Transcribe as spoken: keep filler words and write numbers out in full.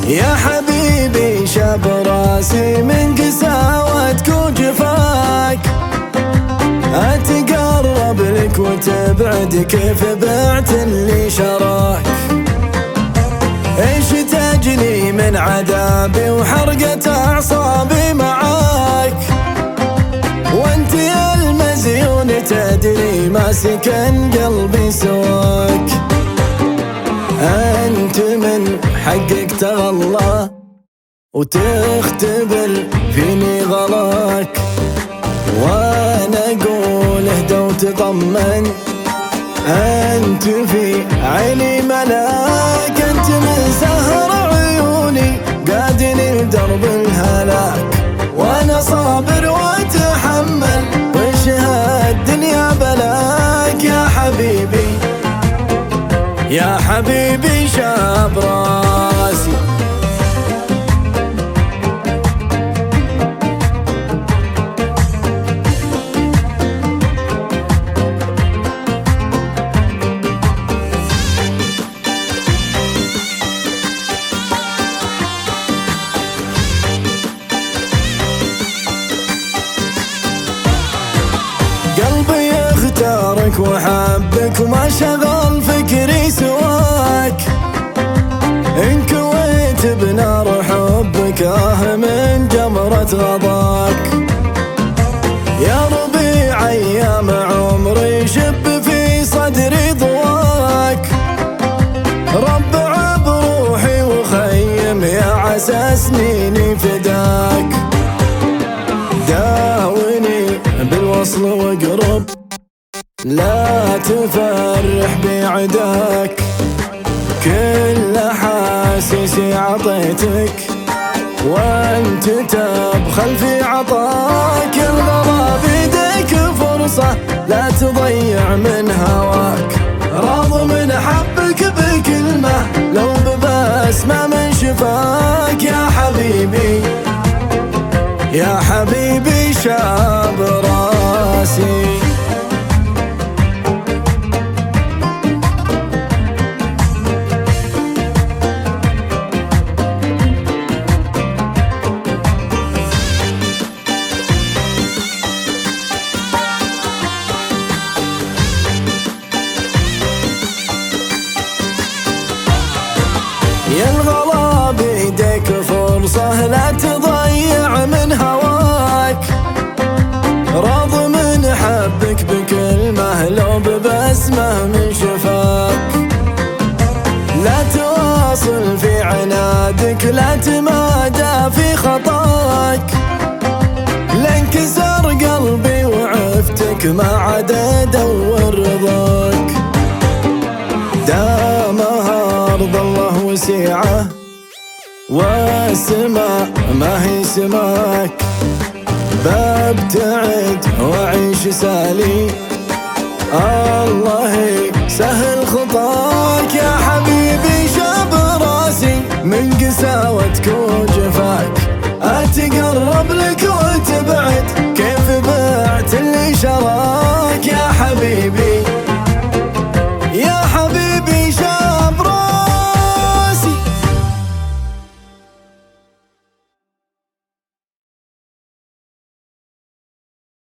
يا حبيبي شاب راسي من قساوتك وجفاك، أتقرب لك وتبعد كيف بعت اللي شراك. ايش تجني من عذابي وحرقة أعصابي معاك، وانت يا المزيون تدري ما سكن قلبي سواك. انت من حقك تغلى وتختبر فيني غلاك، وانا اقول اهدى وتطمن انت في عيني ملاك. انت من سهر عيوني قادني لدرب الهلاك، وانا صابر واتحمل وش هالدنيا بلاك. يا حبيبي يا حبيبي شاب راسي، قلبي اختارك وحبك وما شغل فكري سواك. إن كويت بنار حبك آه من جمرة غضاك. يا ربيع أيام عمري شب في صدري ضواك، ربع بروحي وخيم يا عسى سنيني فداك. داوني بالوصل واقرب لا تفرح بعداك، كل احاسيسي عطيتك وانت تبخل في عطاك. الغلا بيديك فرصة لا تضيع من هواك، راض من حبك بكلمة لو ببسمة من شفاك. يا حبيبي يا حبيبي شاب راسي، يا الغلا بيديك فرصة لا تضيع من هواك، راض من حبك بكلمة لو ببسمة من شفاك. لا تواصل في عنادك لا تمادى في خطاك، لانكسر قلبي وعفتك ما عاد ادور رضاك. دامها ارض الله وسيعه والسماء ما هي سماك، ببتعد واعيش سالي الله يسهل خطاك. يا حبيبي